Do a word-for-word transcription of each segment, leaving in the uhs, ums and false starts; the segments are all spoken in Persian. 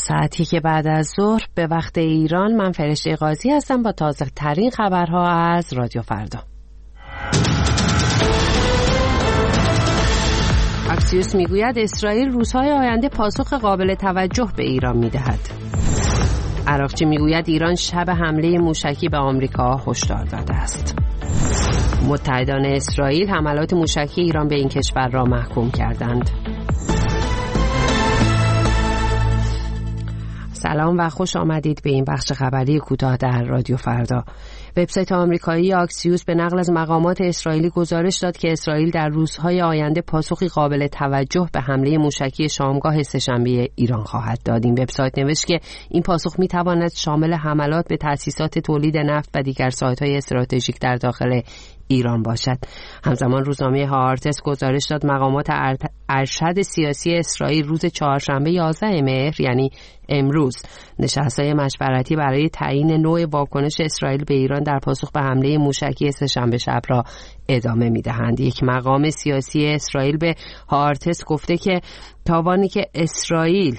ساعتی که بعد از ظهر به وقت ایران. من فرشته قاضی هستم با تازه ترین خبرها از رادیو فردا. اکسیوس میگوید اسرائیل روزهای آینده پاسخ قابل توجه به ایران میدهد. عراقچی میگوید ایران شب حمله موشکی به آمریکا هشدار داده است. متحدان اسرائیل حملات موشکی ایران به این کشور را محکوم کردند. سلام و خوش آمدید به این بخش خبری کوتاه در رادیو فردا. وبسایت آمریکایی اکسیوس به نقل از مقامات اسرائیلی گزارش داد که اسرائیل در روزهای آینده پاسخی قابل توجه به حمله موشکی شامگاه سه‌شنبه ایران خواهد داد. این وبسایت نوشت که این پاسخ می‌تواند شامل حملات به تأسیسات تولید نفت و دیگر سایت‌های استراتژیک در داخل ایران باشد. همزمان روزنامه هارتس گزارش داد مقامات ارشد سیاسی اسرائیل روز چهارشنبه یازده مهر یعنی امروز نشست‌های مشورتی برای تعیین نوع واکنش اسرائیل به ایران در پاسخ به حمله موشکی سه‌شنبه شب را ادامه می‌دهند. یک مقام سیاسی اسرائیل به هارتس گفته که تاوانی که اسرائیل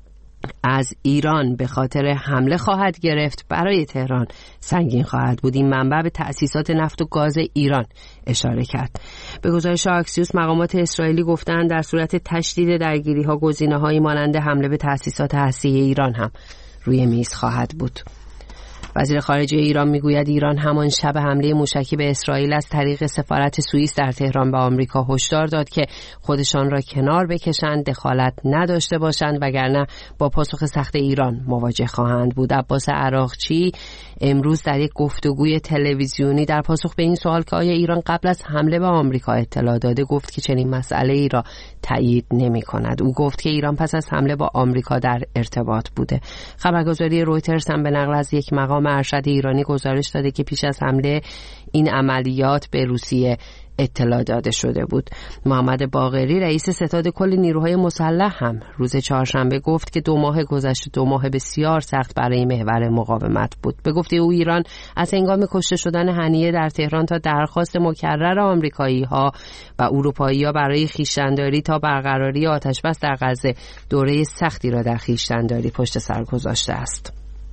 از ایران به خاطر حمله خواهد گرفت برای تهران سنگین خواهد بود. این منبع به تأسیسات نفت و گاز ایران اشاره کرد. به گزارش اکسیوس مقامات اسرائیلی گفتند در صورت تشدید درگیری‌ها گزینه‌هایی مانند حمله به تأسیسات هسته‌ای ایران هم روی میز خواهد بود. وزیر خارجه ایران میگوید ایران همان شب حمله موشکی به اسرائیل از طریق سفارت سوئیس در تهران به آمریکا هشدار داد که خودشان را کنار بکشند، دخالت نداشته باشند وگرنه با پاسخ سخت ایران مواجه خواهند بود. عباس عراقچی امروز در یک گفتگوی تلویزیونی در پاسخ به این سوال که آیا ایران قبل از حمله به آمریکا اطلاع داده گفت که چنین مسئله ای را تایید نمی کند. او گفت که ایران پس از حمله با آمریکا در ارتباط بوده. خبرگزاری رویترز هم به نقل از یک مقام ارشد ایرانی گزارش داده که پیش از حمله این عملیات به روسیه اطلاع داده شده بود. محمد باقری رئیس ستاد کل نیروهای مسلح هم روز چهارشنبه گفت که دو ماه گذشته دو ماه بسیار سخت برای محور مقاومت بود. به گفته او ایران از هنگام کشته شدن هنیه در تهران تا درخواست مکرر آمریکایی‌ها و اروپایی‌ها برای خویشتن‌داری تا برقراری آتش‌بس در غزه دوره سختی را در خویشتن‌داری پشت سر گذاشته است.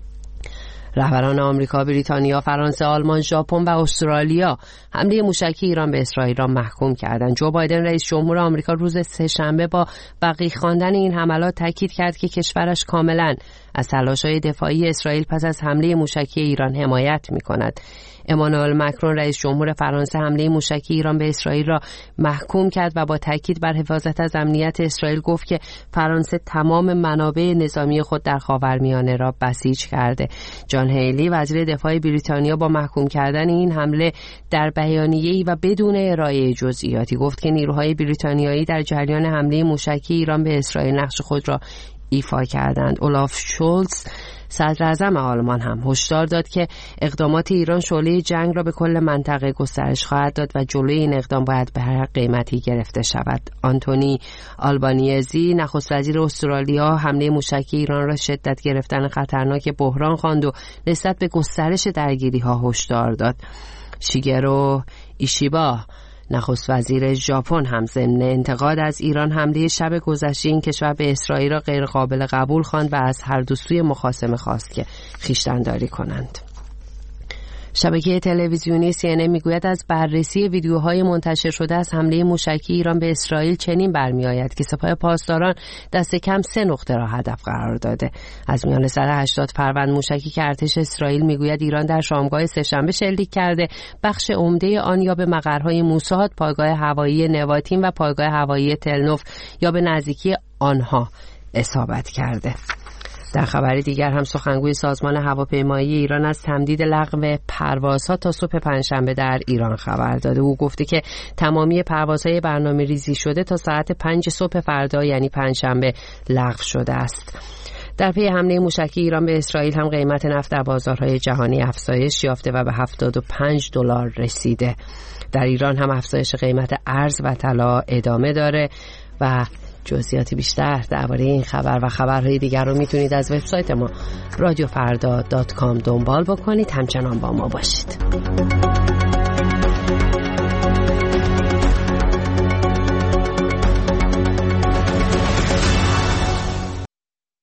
رهبران آمریکا، بریتانیا، فرانسه، آلمان، ژاپن و استرالیا حمله موشکی ایران به اسرائیل را محکوم کردند. جو بایدن رئیس جمهور آمریکا روز سه‌شنبه با وقیح خواندن این حملات تاکید کرد که کشورش کاملاً از تلاش‌های دفاعی اسرائیل پس از حمله موشکی ایران حمایت می‌کند. امانوئل مکرون رئیس جمهور فرانسه حمله موشکی ایران به اسرائیل را محکوم کرد و با تاکید بر حفاظت از امنیت اسرائیل گفت که فرانسه تمام منابع نظامی خود در خاورمیانه را بسیج کرده. جان هیلی وزیر دفاع بریتانیا با محکوم کردن این حمله در بیانیه‌ای و بدون ارائه جزئیاتی گفت که نیروهای بریتانیایی در جریان حمله موشکی ایران به اسرائیل نقش خود را ایفا کردند. اولاف شولز صدر اعظم آلمان هم هشدار داد که اقدامات ایران شعله جنگ را به کل منطقه گسترش خواهد داد و جلوی این اقدام باید به هر قیمتی گرفته شود. آنتونی آلبانیزی نخست وزیر استرالیا حمله موشکی ایران را شدت گرفتن خطرناک بحران خواند و نسبت به گسترش درگیری‌ها هشدار داد. شیگرو ایشیبا نخست وزیر ژاپن هم ضمن انتقاد از ایران حمله شب گذشته این کشور به اسرائیل را غیر قابل قبول خواند و از هر دو سوی مخاصمه خواست که خویشتن‌داری کنند. شبکه تلویزیونی سی ان ان میگوید از بررسی ویدیوهای منتشر شده از حمله موشکی ایران به اسرائیل چنین برمی‌آید که سپاه پاسداران دست کم سه نقطه را هدف قرار داده. از میان صد و هشتاد فروند موشکی که ارتش اسرائیل میگوید ایران در شامگاه سه‌شنبه شلیک کرده، بخش عمده آن یا به مقرهای موساد، پایگاه هوایی نواتین و پایگاه هوایی تلنوف یا به نزدیکی آنها اصابت کرده. در خبر دیگر هم سخنگوی سازمان هواپیمایی ایران از تمدید لغو پروازها تا صبح پنجشنبه در ایران خبر داده. او گفته که تمامی پروازهای برنامه ریزی شده تا ساعت پنج صبح فردا یعنی پنجشنبه لغو شده است. در پی حمله موشکی ایران به اسرائیل هم قیمت نفت در بازارهای جهانی افزایش یافته و به هفتاد و پنج دلار رسیده. در ایران هم افزایش قیمت ارز و طلا ادامه داره و جزئیات بیشتر درباره این خبر و خبرهای دیگر رو میتونید از وبسایت ما رادیو فردا دات کام دنبال بکنید. همچنان با ما باشید.